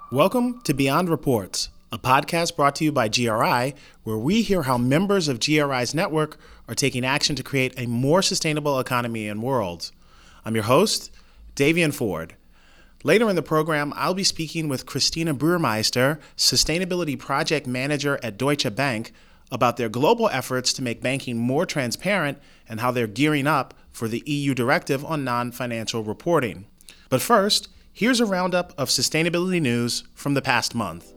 Welcome to Beyond Reports, a podcast brought to you by GRI, where we hear how members of GRI's network are taking action to create a more sustainable economy and world. I'm your host, Davian Ford. Later in the program, I'll be speaking with Christina Burmeister, Sustainability Project Manager at Deutsche Bank, about their global efforts to make banking more transparent and how they're gearing up for the EU directive on non-financial reporting. But first, here's a roundup of sustainability news from the past month.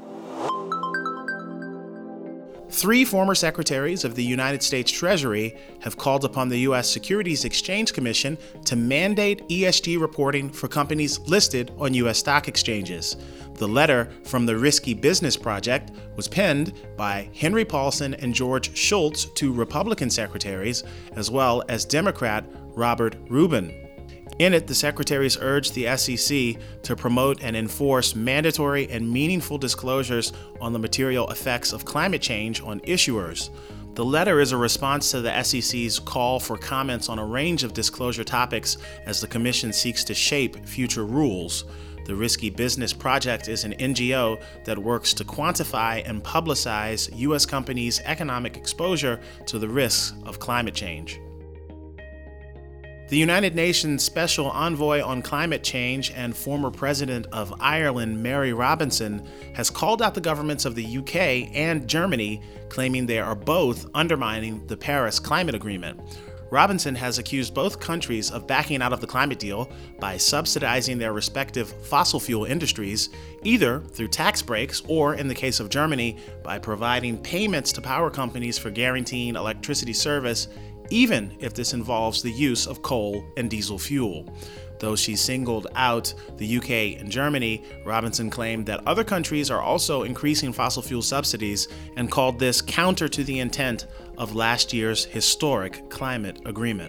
3 former secretaries of the United States Treasury have called upon the U.S. Securities Exchange Commission to mandate ESG reporting for companies listed on U.S. stock exchanges. The letter from the Risky Business Project was penned by Henry Paulson and George Shultz, 2 Republican secretaries, as well as Democrat Robert Rubin. In it, the secretaries urged the SEC to promote and enforce mandatory and meaningful disclosures on the material effects of climate change on issuers. The letter is a response to the SEC's call for comments on a range of disclosure topics as the Commission seeks to shape future rules. The Risky Business Project is an NGO that works to quantify and publicize U.S. companies' economic exposure to the risks of climate change. The United Nations Special Envoy on Climate Change and former President of Ireland, Mary Robinson, has called out the governments of the UK and Germany, claiming they are both undermining the Paris Climate Agreement. Robinson has accused both countries of backing out of the climate deal by subsidizing their respective fossil fuel industries, either through tax breaks or, in the case of Germany, by providing payments to power companies for guaranteeing electricity service, even if this involves the use of coal and diesel fuel. Though she singled out the UK and Germany, Robinson claimed that other countries are also increasing fossil fuel subsidies and called this counter to the intent of last year's historic climate agreement.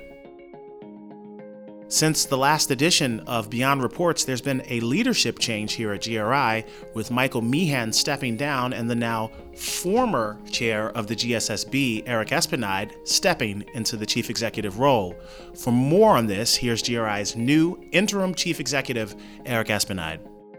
Since the last edition of Beyond Reports, there's been a leadership change here at GRI, with Michael Meehan stepping down and the now former chair of the GSSB, Eric Espinade, stepping into the chief executive role. For more on this, here's GRI's new interim chief executive, Eric Espinade.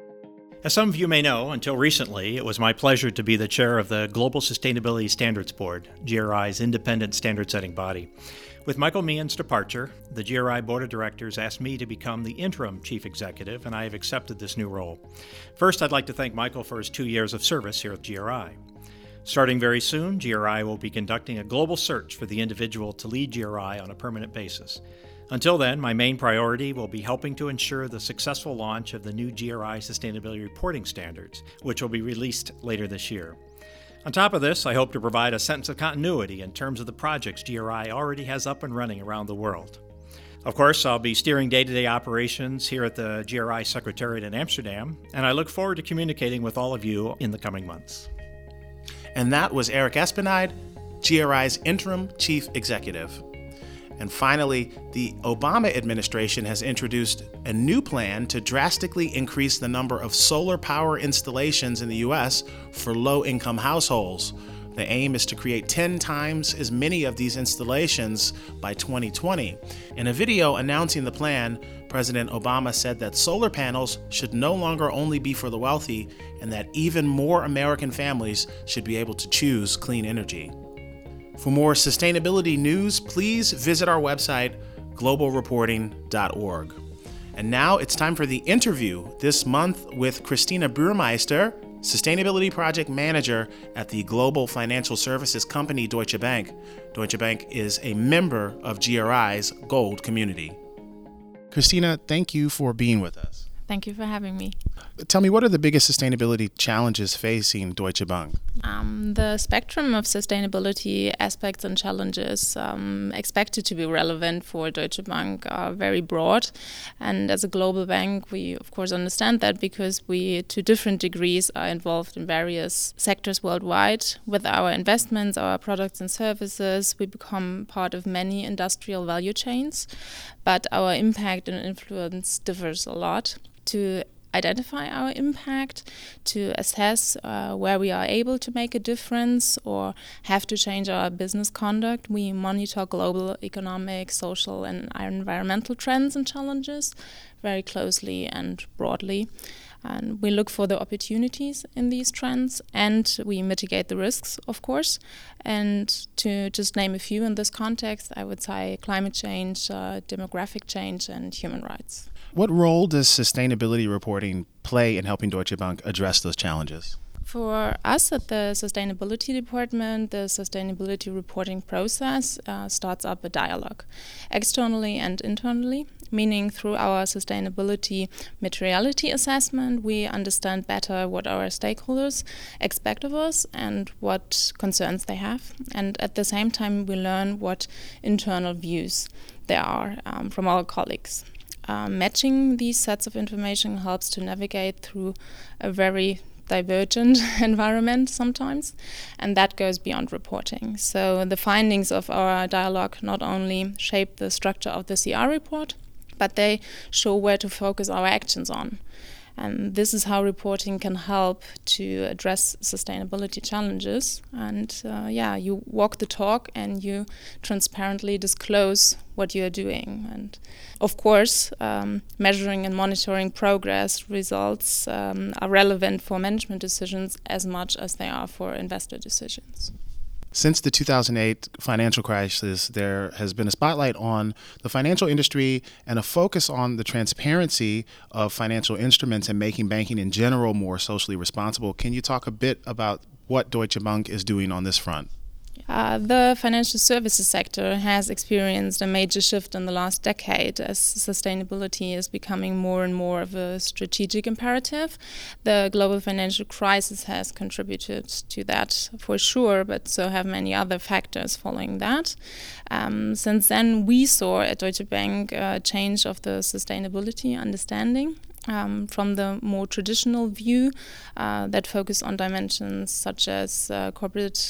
As some of you may know, until recently, it was my pleasure to be the chair of the Global Sustainability Standards Board, GRI's independent standard-setting body. With Michael Meehan's departure, the GRI Board of Directors asked me to become the interim chief executive, and I have accepted this new role. First, I'd like to thank Michael for his 2 years of service here at GRI. Starting very soon, GRI will be conducting a global search for the individual to lead GRI on a permanent basis. Until then, my main priority will be helping to ensure the successful launch of the new GRI Sustainability Reporting Standards, which will be released later this year. On top of this, I hope to provide a sense of continuity in terms of the projects GRI already has up and running around the world. Of course, I'll be steering day-to-day operations here at the GRI Secretariat in Amsterdam, and I look forward to communicating with all of you in the coming months. And that was Eric Espinade, GRI's interim chief executive. And finally, the Obama administration has introduced a new plan to drastically increase the number of solar power installations in the U.S. for low-income households. The aim is to create 10 times as many of these installations by 2020. In a video announcing the plan, President Obama said that solar panels should no longer only be for the wealthy, and that even more American families should be able to choose clean energy. For more sustainability news, please visit our website, globalreporting.org. And now it's time for the interview this month with Christina Burmeister, Sustainability Project Manager at the global financial services company Deutsche Bank. Deutsche Bank is a member of GRI's Gold community. Christina, thank you for being with us. Thank you for having me. Tell me, what are the biggest sustainability challenges facing Deutsche Bank? The spectrum of sustainability aspects and challenges expected to be relevant for Deutsche Bank are very broad. And as a global bank, we of course understand that because we, to different degrees, are involved in various sectors worldwide. With our investments, our products and services, we become part of many industrial value chains. But our impact and influence differs a lot. To identify our impact, to assess where we are able to make a difference or have to change our business conduct, we monitor global economic, social, and environmental trends and challenges very closely and broadly. And we look for the opportunities in these trends, and we mitigate the risks, of course. And to just name a few in this context, I would say climate change, demographic change, and human rights. What role does sustainability reporting play in helping Deutsche Bank address those challenges? For us at the Sustainability Department, the sustainability reporting process starts up a dialogue, externally and internally, meaning through our sustainability materiality assessment, we understand better what our stakeholders expect of us and what concerns they have. And at the same time, we learn what internal views there are from our colleagues. Matching these sets of information helps to navigate through a very divergent environment sometimes, and that goes beyond reporting. So the findings of our dialogue not only shape the structure of the CR report, but they show where to focus our actions on. And this is how reporting can help to address sustainability challenges. And you walk the talk and you transparently disclose what you're doing. And of course, measuring and monitoring progress results are relevant for management decisions as much as they are for investor decisions. Since the 2008 financial crisis, there has been a spotlight on the financial industry and a focus on the transparency of financial instruments and making banking in general more socially responsible. Can you talk a bit about what Deutsche Bank is doing on this front? The financial services sector has experienced a major shift in the last decade as sustainability is becoming more and more of a strategic imperative. The global financial crisis has contributed to that for sure, but so have many other factors following that. Since then, we saw at Deutsche Bank a change of the sustainability understanding. From the more traditional view that focused on dimensions such as corporate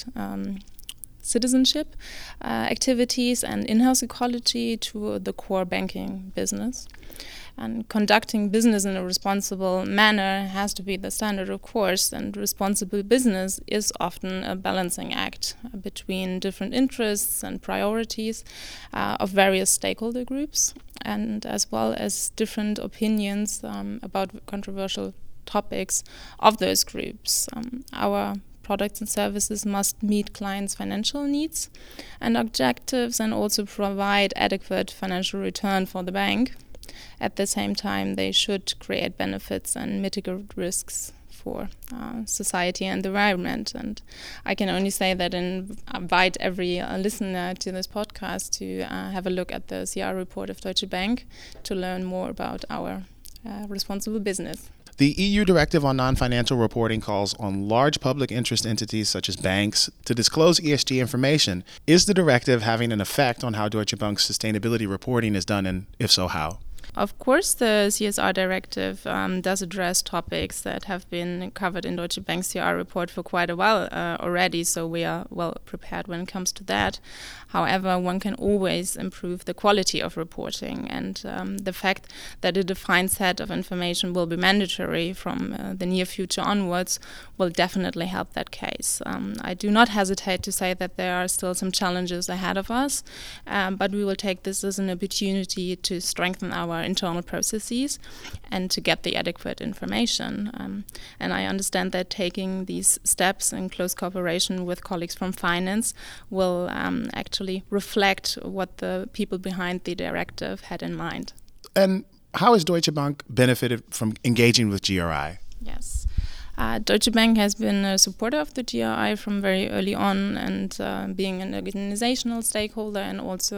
citizenship activities and in-house ecology to the core banking business. And conducting business in a responsible manner has to be the standard, of course, and responsible business is often a balancing act between different interests and priorities of various stakeholder groups, and as well as different opinions about controversial topics of those groups. Our products and services must meet clients' financial needs and objectives and also provide adequate financial return for the bank. At the same time, they should create benefits and mitigate risks for society and the environment. And I can only say that and invite every listener to this podcast to have a look at the CR report of Deutsche Bank to learn more about our responsible business. The EU Directive on Non-Financial Reporting calls on large public interest entities such as banks to disclose ESG information. Is the directive having an effect on how Deutsche Bank's sustainability reporting is done, and if so, how? Of course, the CSR directive does address topics that have been covered in Deutsche Bank's CR report for quite a while already, so we are well prepared when it comes to that. However, one can always improve the quality of reporting, and the fact that a defined set of information will be mandatory from the near future onwards will definitely help that case. I do not hesitate to say that there are still some challenges ahead of us, but we will take this as an opportunity to strengthen our internal processes and to get the adequate information. And I understand that taking these steps in close cooperation with colleagues from finance will actually reflect what the people behind the directive had in mind. And how has Deutsche Bank benefited from engaging with GRI? Yes. Deutsche Bank has been a supporter of the GRI from very early on, and being an organizational stakeholder and also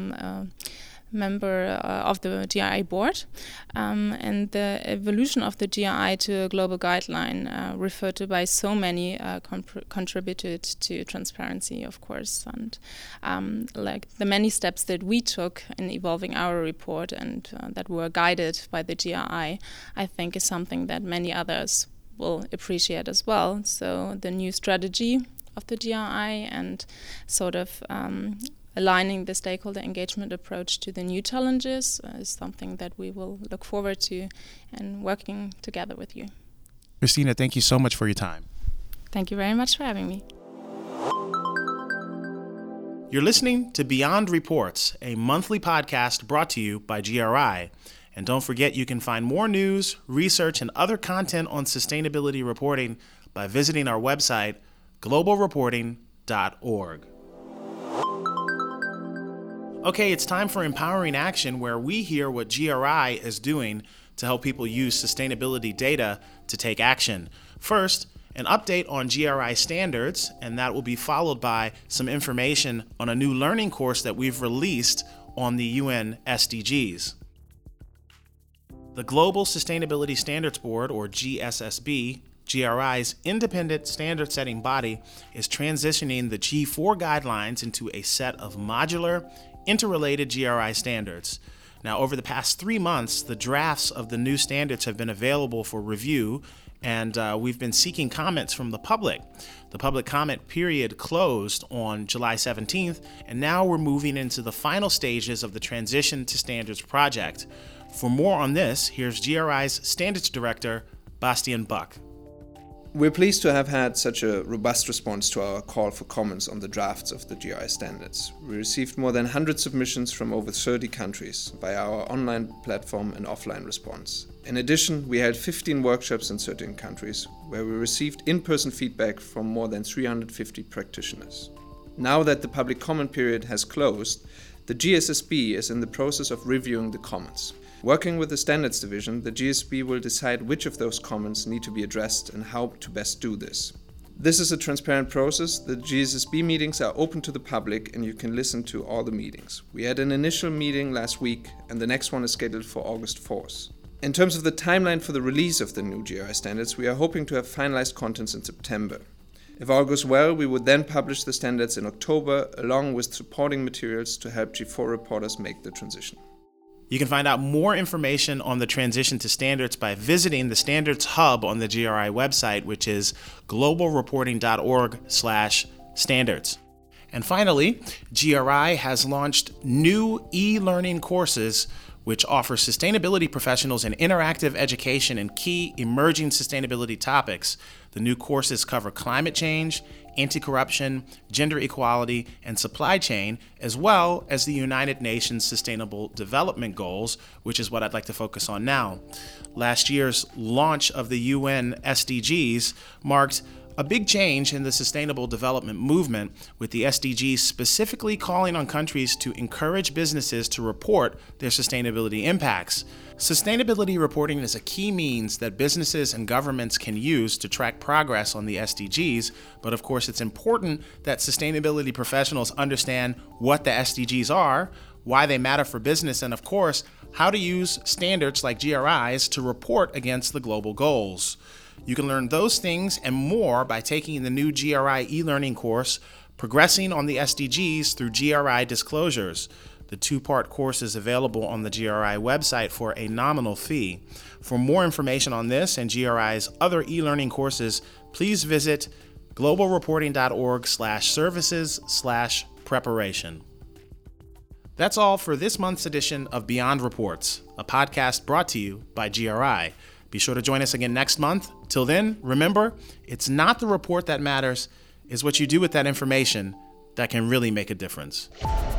a member of the GRI board. And the evolution of the GRI to a global guideline referred to by so many contributed to transparency, of course. And like the many steps that we took in evolving our report and that were guided by the GRI, I think is something that many others will appreciate as well. So the new strategy of the GRI and sort of aligning the stakeholder engagement approach to the new challenges is something that we will look forward to and working together with you. Christina, thank you so much for your time. Thank you very much for having me. You're listening to Beyond Reports, a monthly podcast brought to you by GRI. And don't forget, you can find more news, research, and other content on sustainability reporting by visiting our website, globalreporting.org. Okay, it's time for Empowering Action, where we hear what GRI is doing to help people use sustainability data to take action. First, an update on GRI standards, and that will be followed by some information on a new learning course that we've released on the UN SDGs. The Global Sustainability Standards Board, or GSSB, GRI's independent standard-setting body, is transitioning the G4 guidelines into a set of modular, interrelated GRI standards. Now, over the past 3 months, the drafts of the new standards have been available for review, and we've been seeking comments from the public. The public comment period closed on July 17th, and now we're moving into the final stages of the Transition to Standards project. For more on this, here's GRI's Standards Director, Bastian Buck. We're pleased to have had such a robust response to our call for comments on the drafts of the GRI standards. We received more than 100 submissions from over 30 countries via our online platform and offline response. In addition, we held 15 workshops in certain countries where we received in-person feedback from more than 350 practitioners. Now that the public comment period has closed, the GSSB is in the process of reviewing the comments. Working with the Standards Division, the GSB will decide which of those comments need to be addressed and how to best do this. This is a transparent process. The GSSB meetings are open to the public and you can listen to all the meetings. We had an initial meeting last week and the next one is scheduled for August 4th. In terms of the timeline for the release of the new GRI standards, we are hoping to have finalized contents in September. If all goes well, we would then publish the standards in October along with supporting materials to help G4 reporters make the transition. You can find out more information on the transition to standards by visiting the Standards Hub on the GRI website, which is globalreporting.org/standards. And finally, GRI has launched new e-learning courses which offer sustainability professionals an interactive education in key emerging sustainability topics. The new courses cover climate change, anti-corruption, gender equality, and supply chain, as well as the United Nations Sustainable Development Goals, which is what I'd like to focus on now. Last year's launch of the UN SDGs marked a big change in the sustainable development movement, with the SDGs specifically calling on countries to encourage businesses to report their sustainability impacts. Sustainability reporting is a key means that businesses and governments can use to track progress on the SDGs, but of course it's important that sustainability professionals understand what the SDGs are, why they matter for business, and of course, how to use standards like GRIs to report against the global goals. You can learn those things and more by taking the new GRI e-learning course, Progressing on the SDGs through GRI Disclosures. The 2-part course is available on the GRI website for a nominal fee. For more information on this and GRI's other e-learning courses, please visit globalreporting.org/services/preparation. That's all for this month's edition of Beyond Reports, a podcast brought to you by GRI. Be sure to join us again next month. Till then, remember, it's not the report that matters, it's what you do with that information that can really make a difference.